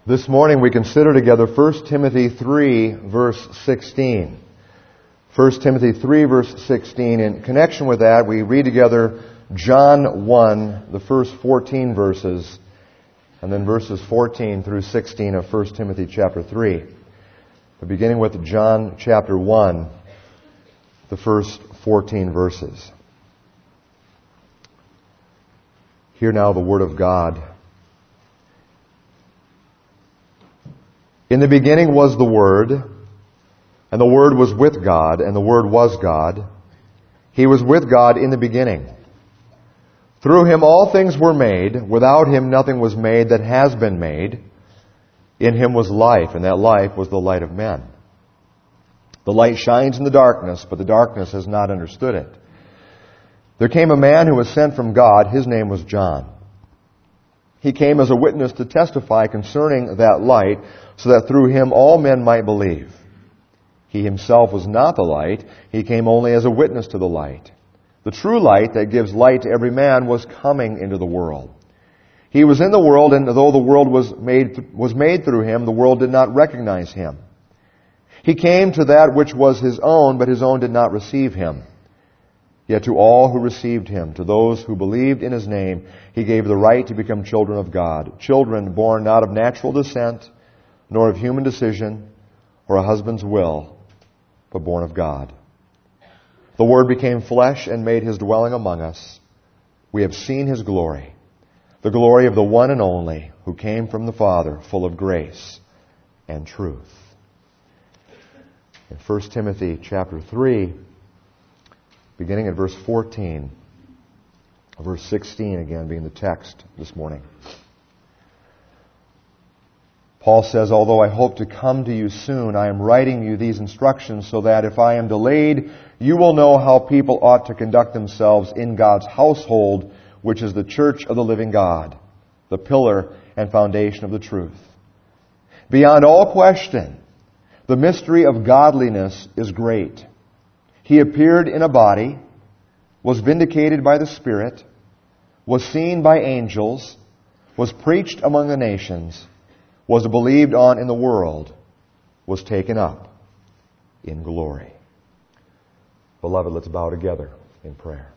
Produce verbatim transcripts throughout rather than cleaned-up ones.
This morning we consider together First Timothy three, verse sixteen. First Timothy three, verse sixteen. In connection with that, we read together John one, the first fourteen verses, and then verses fourteen through sixteen of First Timothy chapter three. But beginning with John chapter one, the first fourteen verses. Hear now the word of God. In the beginning was the Word, and the Word was with God, and the Word was God. He was with God in the beginning. Through Him all things were made. Without Him nothing was made that has been made. In Him was life, and that life was the light of men. The light shines in the darkness, but the darkness has not understood it. There came a man who was sent from God. His name was John. He came as a witness to testify concerning that light, so that through him all men might believe. He himself was not the light. He came only as a witness to the light. The true light that gives light to every man was coming into the world. He was in the world, and though the world was made, was made through him, the world did not recognize him. He came to that which was his own, but his own did not receive him. Yet to all who received him, to those who believed in his name, he gave the right to become children of God. Children born not of natural descent, nor of human decision, or a husband's will, but born of God. The Word became flesh and made His dwelling among us. We have seen His glory, the glory of the one and only, who came from the Father, full of grace and truth. In First Timothy chapter three, beginning at verse fourteen, verse sixteen again being the text this morning. Paul says, although I hope to come to you soon, I am writing you these instructions so that if I am delayed, you will know how people ought to conduct themselves in God's household, which is the church of the living God, the pillar and foundation of the truth. Beyond all question, the mystery of godliness is great. He appeared in a body, was vindicated by the Spirit, was seen by angels, was preached among the nations, was believed on in the world, was taken up in glory. Beloved, let's bow together in prayer.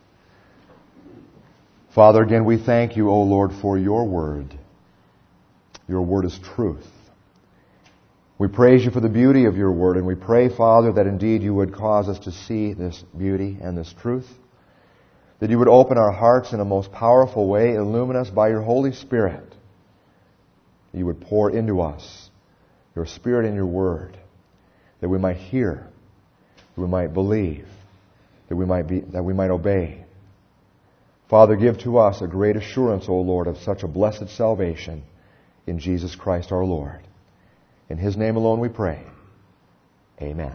Father, again we thank you, O Lord, for your word. Your word is truth. We praise you for the beauty of your word, and we pray, Father, that indeed you would cause us to see this beauty and this truth, that you would open our hearts in a most powerful way, illumine us by your Holy Spirit. You would pour into us your Spirit and your Word, that we might hear, that we might believe, that we might be, that we might obey. Father, give to us a great assurance, O Lord, of such a blessed salvation in Jesus Christ our Lord. In His name alone we pray. Amen.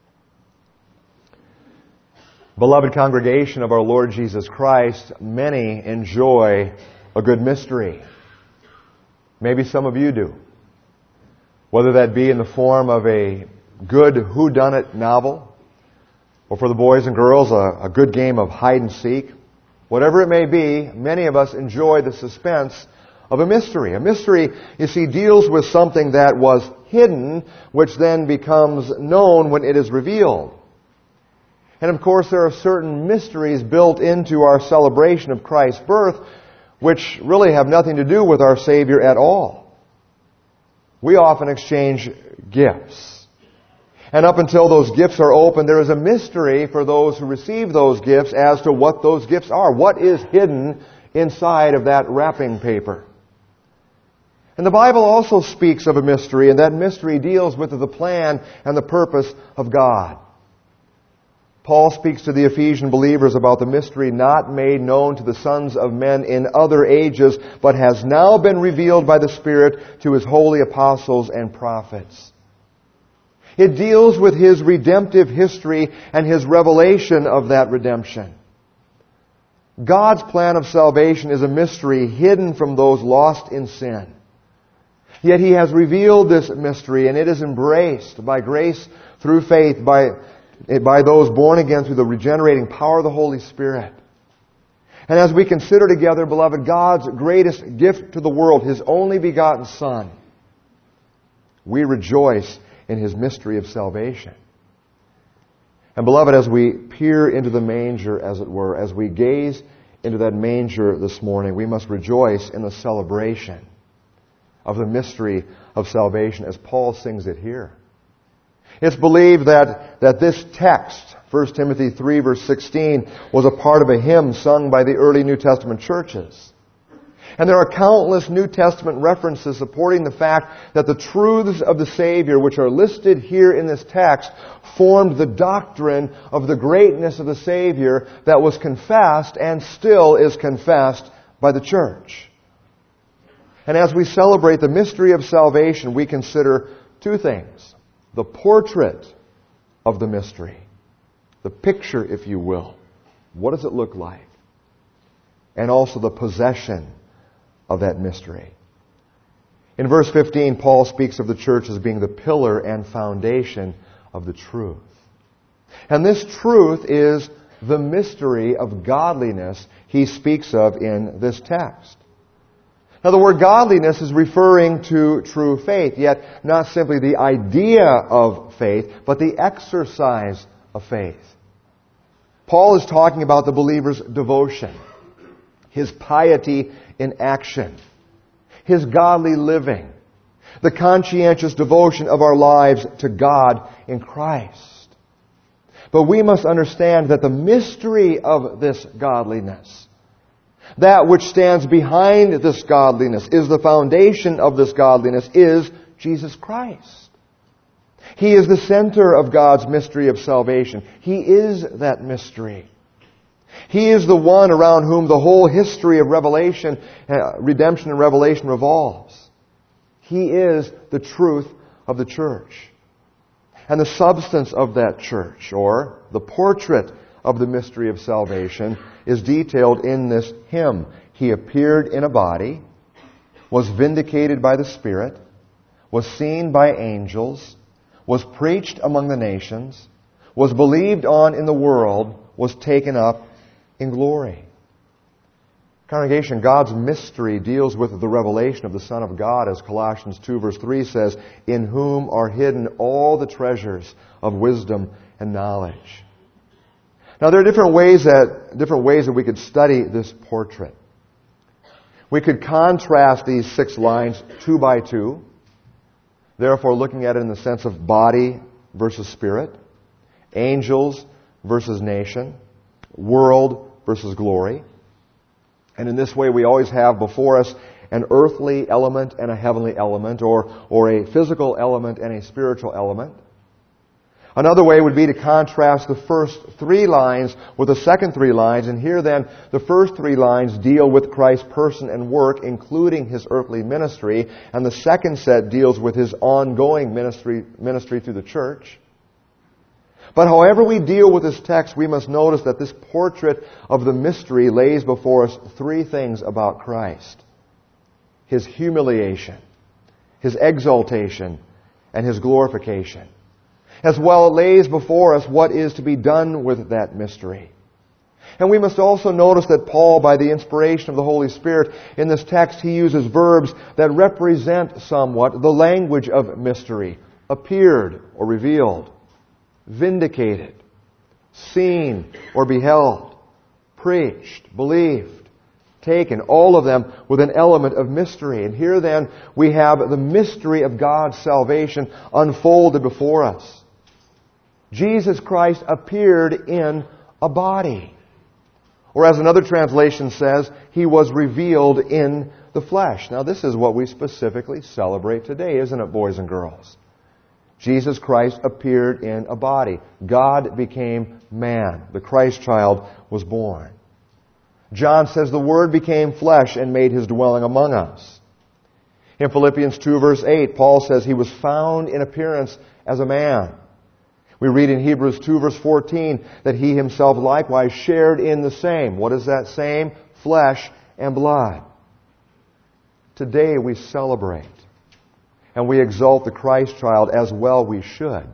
Beloved congregation of our Lord Jesus Christ, many enjoy a good mystery. Maybe some of you do. Whether that be in the form of a good whodunit novel, or for the boys and girls, a, a good game of hide and seek. Whatever it may be, many of us enjoy the suspense of a mystery. A mystery, you see, deals with something that was hidden, which then becomes known when it is revealed. And of course, there are certain mysteries built into our celebration of Christ's birth, which really have nothing to do with our Savior at all. We often exchange gifts. And up until those gifts are opened, there is a mystery for those who receive those gifts as to what those gifts are. What is hidden inside of that wrapping paper? And the Bible also speaks of a mystery, and that mystery deals with the plan and the purpose of God. Paul speaks to the Ephesian believers about the mystery not made known to the sons of men in other ages, but has now been revealed by the Spirit to His holy apostles and prophets. It deals with His redemptive history and His revelation of that redemption. God's plan of salvation is a mystery hidden from those lost in sin. Yet He has revealed this mystery, and it is embraced by grace through faith, by by those born again through the regenerating power of the Holy Spirit. And as we consider together, beloved, God's greatest gift to the world, His only begotten Son, We rejoice in His mystery of salvation. And beloved, as we peer into the manger, as it were, as we gaze into that manger this morning, we must rejoice in the celebration of the mystery of salvation as Paul sings it here. It's believed that, that this text, First Timothy three verse sixteen, was a part of a hymn sung by the early New Testament churches. And there are countless New Testament references supporting the fact that the truths of the Savior, which are listed here in this text, formed the doctrine of the greatness of the Savior that was confessed and still is confessed by the church. And as we celebrate the mystery of salvation, we consider two things. The portrait of the mystery. The picture, if you will. What does it look like? And also the possession of that mystery. In verse fifteen, Paul speaks of the church as being the pillar and foundation of the truth. And this truth is the mystery of godliness he speaks of in this text. Now, the word godliness is referring to true faith, yet not simply the idea of faith, but the exercise of faith. Paul is talking about the believer's devotion, his piety in action, his godly living, the conscientious devotion of our lives to God in Christ. But we must understand that the mystery of this godliness, that which stands behind this godliness, is the foundation of this godliness, is Jesus Christ. He is the center of God's mystery of salvation. He is that mystery. He is the one around whom the whole history of revelation, uh, redemption and revelation revolves. He is the truth of the church. And the substance of that church, or the portrait of the mystery of salvation, is detailed in this hymn. He appeared in a body, was vindicated by the Spirit, was seen by angels, was preached among the nations, was believed on in the world, was taken up in glory. Congregation, God's mystery deals with the revelation of the Son of God, as Colossians two verse three says, in whom are hidden all the treasures of wisdom and knowledge. Now, there are different ways that different ways that we could study this portrait. We could contrast these six lines two by two, therefore looking at it in the sense of body versus spirit, angels versus nation, world versus glory. And in this way we always have before us an earthly element and a heavenly element, or, or a physical element and a spiritual element. Another way would be to contrast the first three lines with the second three lines. And here then, the first three lines deal with Christ's person and work, including His earthly ministry. And the second set deals with His ongoing ministry, ministry through the church. But however we deal with this text, we must notice that this portrait of the mystery lays before us three things about Christ. His humiliation, His exaltation, and His glorification. As well, it lays before us what is to be done with that mystery. And we must also notice that Paul, by the inspiration of the Holy Spirit, in this text he uses verbs that represent somewhat the language of mystery. Appeared or revealed, vindicated, seen or beheld, preached, believed, taken, all of them with an element of mystery. And here then we have the mystery of God's salvation unfolded before us. Jesus Christ appeared in a body. Or as another translation says, He was revealed in the flesh. Now this is what we specifically celebrate today, isn't it, boys and girls? Jesus Christ appeared in a body. God became man. The Christ child was born. John says the Word became flesh and made His dwelling among us. In Philippians two verse eight, Paul says He was found in appearance as a man. We read in Hebrews two verse fourteen that He Himself likewise shared in the same. What is that same? Flesh and blood. Today we celebrate and we exalt the Christ child, as well we should.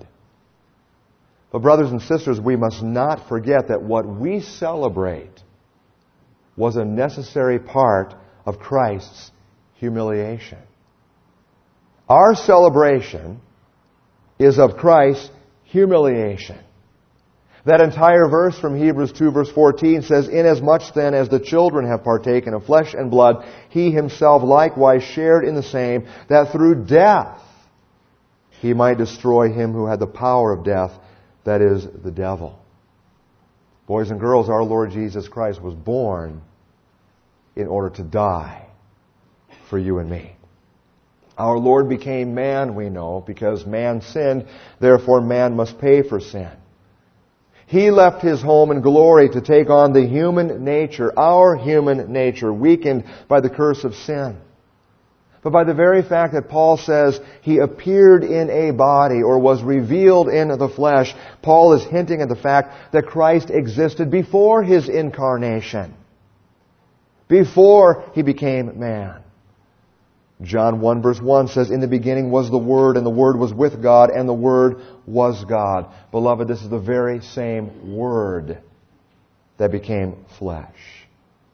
But brothers and sisters, we must not forget that what we celebrate was a necessary part of Christ's humiliation. Our celebration is of Christ's humiliation. That entire verse from Hebrews two verse fourteen says, "Inasmuch then as the children have partaken of flesh and blood, he himself likewise shared in the same, that through death he might destroy him who had the power of death, that is, the devil." Boys and girls, our Lord Jesus Christ was born in order to die for you and me. Our Lord became man, we know, because man sinned, therefore man must pay for sin. He left His home in glory to take on the human nature, our human nature, weakened by the curse of sin. But by the very fact that Paul says He appeared in a body or was revealed in the flesh, Paul is hinting at the fact that Christ existed before His incarnation, before He became man. John one verse one says, "In the beginning was the Word, and the Word was with God, and the Word was God." Beloved, this is the very same Word that became flesh.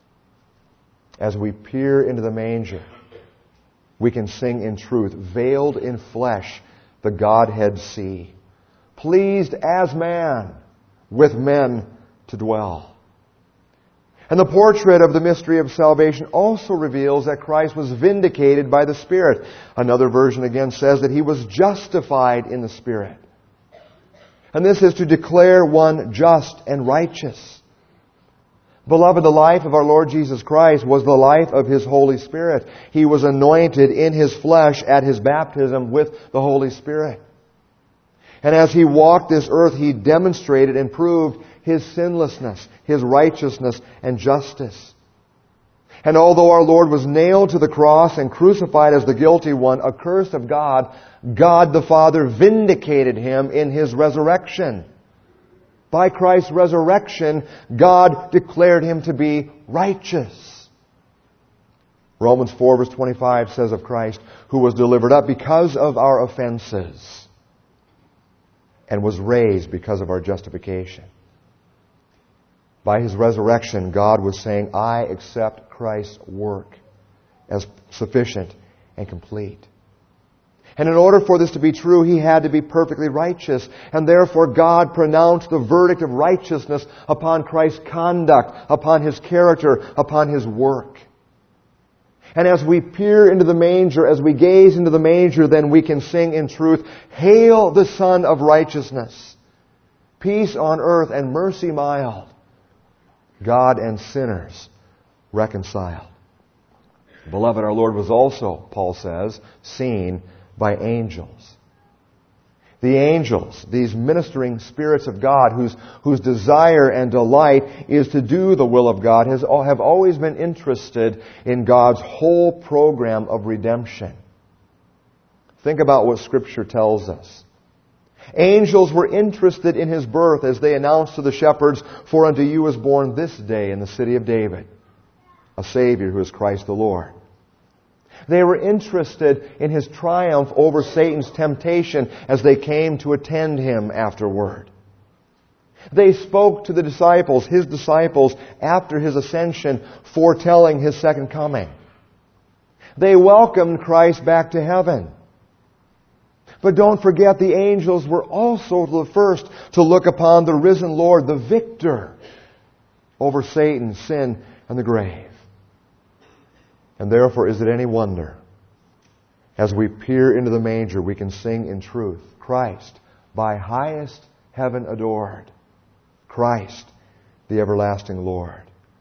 As we peer into the manger, we can sing in truth, "Veiled in flesh, the Godhead see, pleased as man with men to dwell." And the portrait of the mystery of salvation also reveals that Christ was vindicated by the Spirit. Another version again says that He was justified in the Spirit. And this is to declare one just and righteous. Beloved, the life of our Lord Jesus Christ was the life of His Holy Spirit. He was anointed in His flesh at His baptism with the Holy Spirit. And as He walked this earth, He demonstrated and proved His sinlessness, His righteousness, and justice. And although our Lord was nailed to the cross and crucified as the guilty one, accursed of God, God the Father vindicated Him in His resurrection. By Christ's resurrection, God declared Him to be righteous. Romans four verse twenty-five says of Christ, "Who was delivered up because of our offenses, and was raised because of our justification." By His resurrection, God was saying, "I accept Christ's work as sufficient and complete." And in order for this to be true, He had to be perfectly righteous. And therefore God pronounced the verdict of righteousness upon Christ's conduct, upon His character, upon His work. And as we peer into the manger, as we gaze into the manger, then we can sing in truth, "Hail the Son of Righteousness, peace on earth and mercy mild, God and sinners reconciled." Beloved, our Lord was also, Paul says, seen by angels. The angels, these ministering spirits of God, whose, whose desire and delight is to do the will of God, has, have always been interested in God's whole program of redemption. Think about what Scripture tells us. Angels were interested in His birth as they announced to the shepherds, "For unto you is born this day in the city of David a Savior who is Christ the Lord." They were interested in His triumph over Satan's temptation as they came to attend Him afterward. They spoke to the disciples, His disciples, after His ascension, foretelling His second coming. They welcomed Christ back to heaven. But don't forget, the angels were also the first to look upon the risen Lord, the victor over Satan, sin, and the grave. And therefore, is it any wonder, as we peer into the manger, we can sing in truth, "Christ, by highest heaven adored, Christ, the everlasting Lord."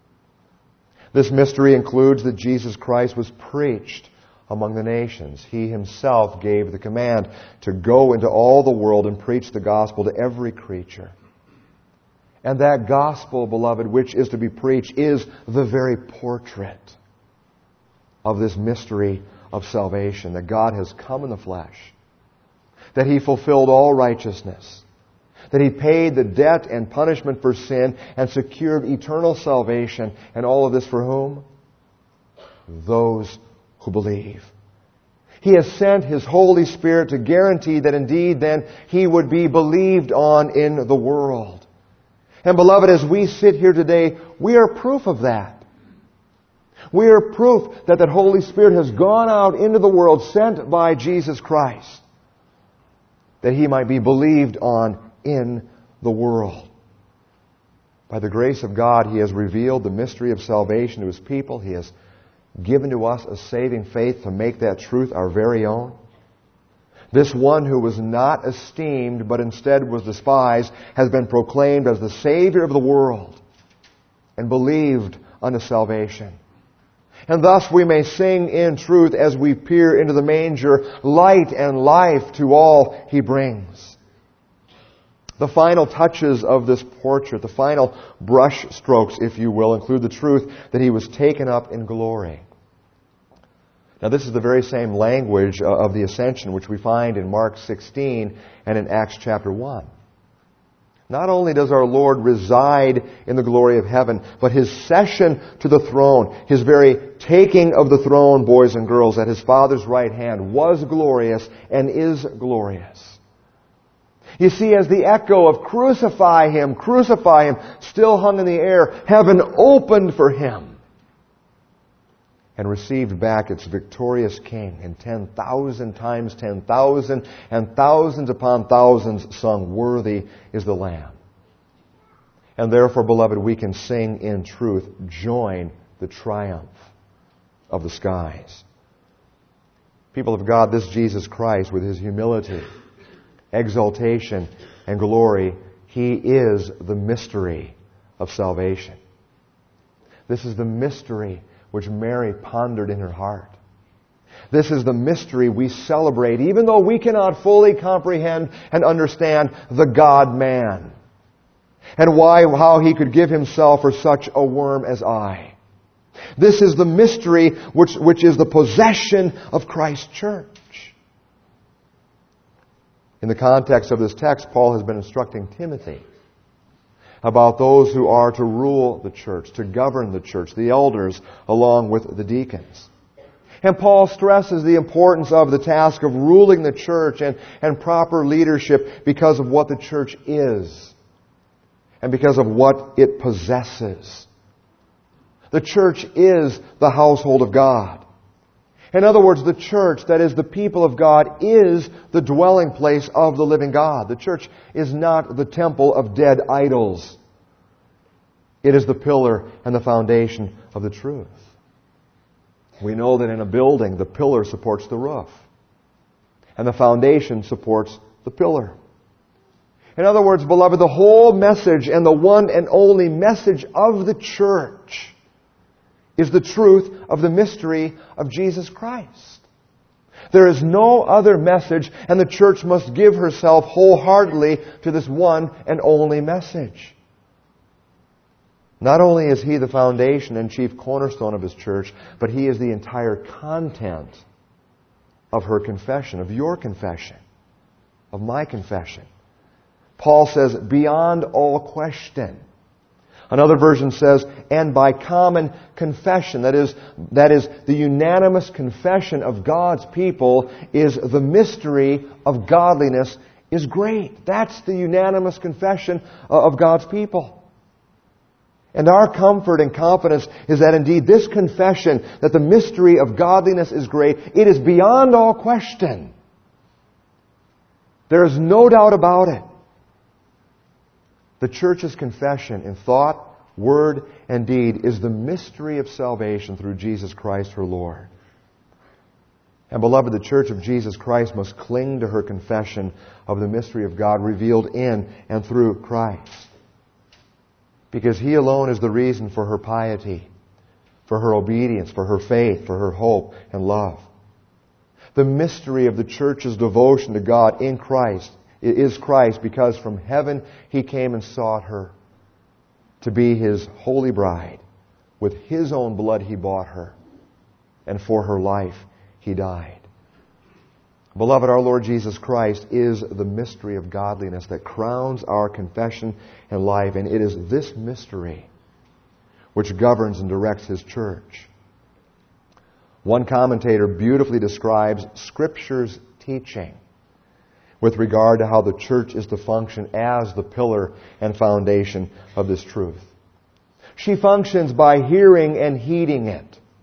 This mystery includes that Jesus Christ was preached among the nations. He Himself gave the command to go into all the world and preach the gospel to every creature. And that gospel, beloved, which is to be preached, is the very portrait of this mystery of salvation, that God has come in the flesh, that He fulfilled all righteousness, that He paid the debt and punishment for sin and secured eternal salvation. And all of this for whom? Those who believe. He has sent His Holy Spirit to guarantee that indeed then He would be believed on in the world. And beloved, as we sit here today, we are proof of that. We are proof that that Holy Spirit has gone out into the world, sent by Jesus Christ, that He might be believed on in the world. By the grace of God, He has revealed the mystery of salvation to His people. He has given to us a saving faith to make that truth our very own. This one who was not esteemed, but instead was despised, has been proclaimed as the Savior of the world and believed unto salvation. And thus we may sing in truth as we peer into the manger, light and life to all He brings. The final touches of this portrait, the final brush strokes, if you will, include the truth that He was taken up in glory. Now this is the very same language of the ascension which we find in Mark sixteen and in Acts chapter one. Not only does our Lord reside in the glory of heaven, but His session to the throne, His very taking of the throne, boys and girls, at His Father's right hand was glorious and is glorious. You see, as the echo of "Crucify Him, crucify Him" still hung in the air, heaven opened for Him and received back its victorious King, and ten thousand times ten thousand and thousands upon thousands sung, "Worthy is the Lamb." And therefore, beloved, we can sing in truth, "Join the triumph of the skies." People of God, this Jesus Christ, with His humility, exaltation, and glory, He is the mystery of salvation. This is the mystery which Mary pondered in her heart. This is the mystery we celebrate, even though we cannot fully comprehend and understand the God-man, and why, how He could give Himself for such a worm as I. This is the mystery which, which is the possession of Christ's church. In the context of this text, Paul has been instructing Timothy about those who are to rule the church, to govern the church, the elders, along with the deacons. And Paul stresses the importance of the task of ruling the church and, and proper leadership because of what the church is and because of what it possesses. The church is the household of God. In other words, the church, that is the people of God, is the dwelling place of the living God. The church is not the temple of dead idols. It is the pillar and the foundation of the truth. We know that in a building, the pillar supports the roof, and the foundation supports the pillar. In other words, beloved, the whole message and the one and only message of the church is the truth of the mystery of Jesus Christ. There is no other message, and the church must give herself wholeheartedly to this one and only message. Not only is He the foundation and chief cornerstone of His church, but He is the entire content of her confession, of your confession, of my confession. Paul says, beyond all question. Another version says, and by common confession. That is, that is, the unanimous confession of God's people is the mystery of godliness is great. That's the unanimous confession of God's people. And our comfort and confidence is that indeed this confession, that the mystery of godliness is great, it is beyond all question. There is no doubt about it. The church's confession in thought, word, and deed is the mystery of salvation through Jesus Christ her Lord. And beloved, the church of Jesus Christ must cling to her confession of the mystery of God revealed in and through Christ. Because He alone is the reason for her piety, for her obedience, for her faith, for her hope and love. The mystery of the church's devotion to God in Christ is Christ, because from heaven He came and sought her to be His holy bride. With His own blood He bought her, and for her life He died. Beloved, our Lord Jesus Christ is the mystery of godliness that crowns our confession and life, and it is this mystery which governs and directs His church. One commentator beautifully describes Scripture's teaching with regard to how the church is to function as the pillar and foundation of this truth. She functions by hearing and heeding it.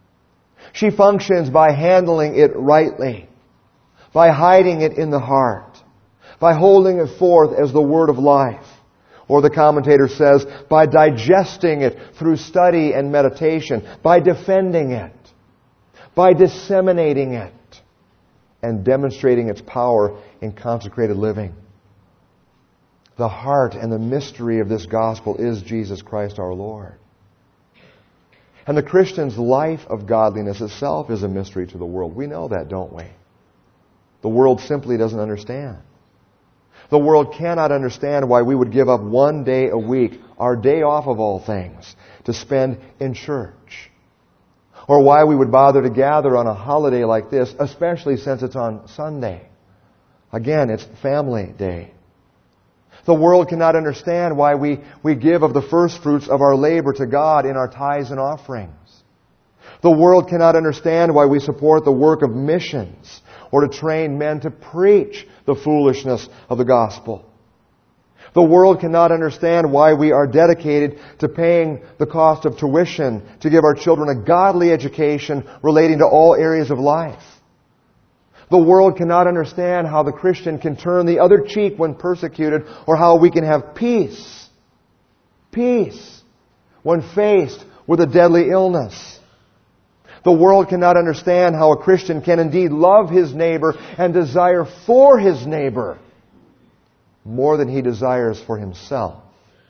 She functions by handling it rightly, by hiding it in the heart, by holding it forth as the word of life. Or the commentator says, by digesting it through study and meditation, by defending it, by disseminating it, and demonstrating its power in consecrated living. The heart and the mystery of this gospel is Jesus Christ our Lord. And the Christian's life of godliness itself is a mystery to the world. We know that, don't we? The world simply doesn't understand. The world cannot understand why we would give up one day a week, our day off of all things, to spend in church. Or why we would bother to gather on a holiday like this, especially since it's on Sunday. Again, it's family day. The world cannot understand why we, we give of the first fruits of our labor to God in our tithes and offerings. The world cannot understand why we support the work of missions or to train men to preach the foolishness of the gospel. The world cannot understand why we are dedicated to paying the cost of tuition to give our children a godly education relating to all areas of life. The world cannot understand how the Christian can turn the other cheek when persecuted, or how we can have peace. Peace when faced with a deadly illness. The world cannot understand how a Christian can indeed love his neighbor and desire for his neighbor more than he desires for himself.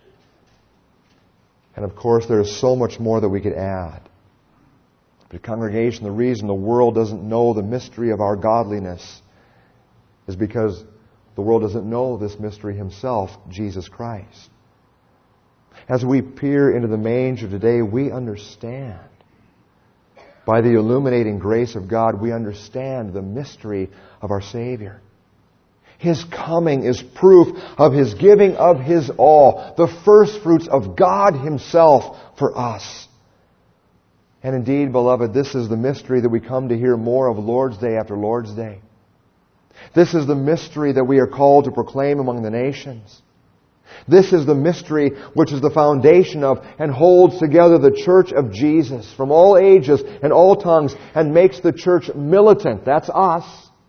And of course, there is so much more that we could add. But congregation, the reason the world doesn't know the mystery of our godliness is because the world doesn't know this mystery himself, Jesus Christ. As we peer into the manger today, we understand. By the illuminating grace of God, we understand the mystery of our Savior. His coming is proof of His giving of His all, the first fruits of God Himself for us. And indeed, beloved, this is the mystery that we come to hear more of Lord's Day after Lord's Day. This is the mystery that we are called to proclaim among the nations. This is the mystery which is the foundation of and holds together the church of Jesus from all ages and all tongues and makes the church militant. That's us.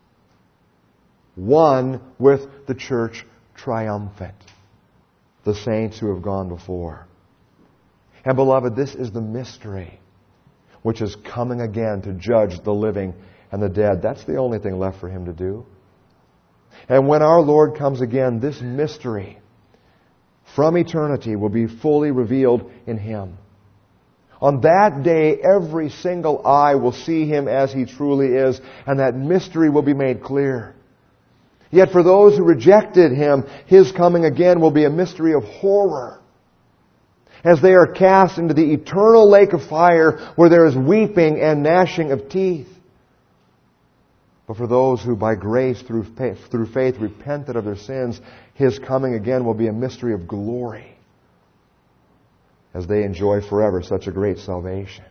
One with the church triumphant. The saints who have gone before. And beloved, this is the mystery which is coming again to judge the living and the dead. That's the only thing left for Him to do. And when our Lord comes again, this mystery from eternity will be fully revealed in Him. On that day, every single eye will see Him as He truly is, and that mystery will be made clear. Yet for those who rejected Him, His coming again will be a mystery of horror, as they are cast into the eternal lake of fire where there is weeping and gnashing of teeth. But for those who by grace through faith, through faith repented of their sins, His coming again will be a mystery of glory, as they enjoy forever such a great salvation.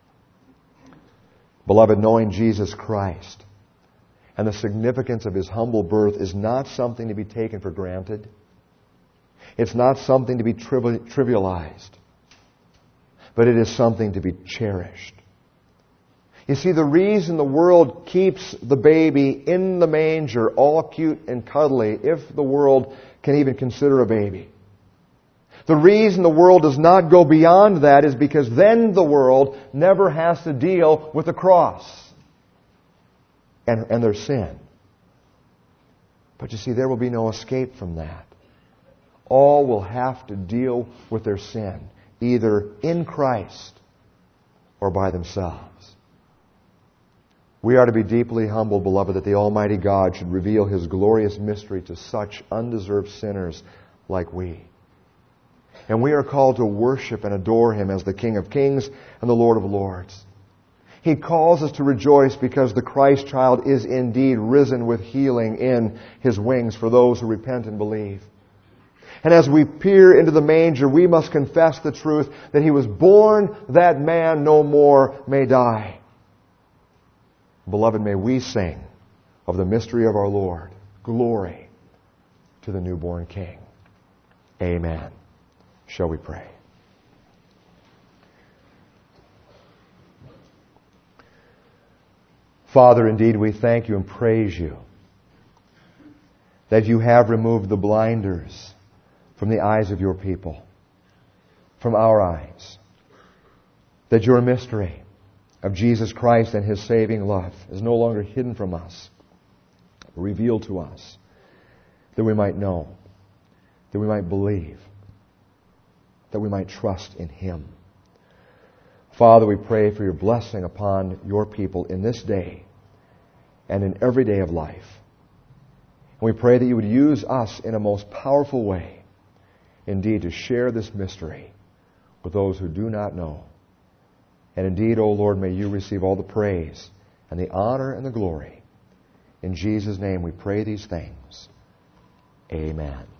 Beloved, knowing Jesus Christ and the significance of His humble birth is not something to be taken for granted. It's not something to be trivialized, but it is something to be cherished. You see, the reason the world keeps the baby in the manger all cute and cuddly, if the world can even consider a baby, the reason the world does not go beyond that is because then the world never has to deal with the cross and, and their sin. But you see, there will be no escape from that. All will have to deal with their sin, either in Christ or by themselves. We are to be deeply humbled, beloved, that the Almighty God should reveal His glorious mystery to such undeserved sinners like we. And we are called to worship and adore Him as the King of Kings and the Lord of Lords. He calls us to rejoice because the Christ child is indeed risen with healing in His wings for those who repent and believe. And as we peer into the manger, we must confess the truth that He was born that man no more may die. Beloved, may we sing of the mystery of our Lord. Glory to the newborn King. Amen. Shall we pray? Father, indeed we thank you and praise you that you have removed the blinders from the eyes of your people, from our eyes, that your mystery of Jesus Christ and His saving love is no longer hidden from us, revealed to us, that we might know, that we might believe, that we might trust in Him. Father, we pray for your blessing upon your people in this day and in every day of life. And we pray that you would use us in a most powerful way, indeed, to share this mystery with those who do not know. And indeed, O Lord, may you receive all the praise and the honor and the glory. In Jesus' name we pray these things. Amen.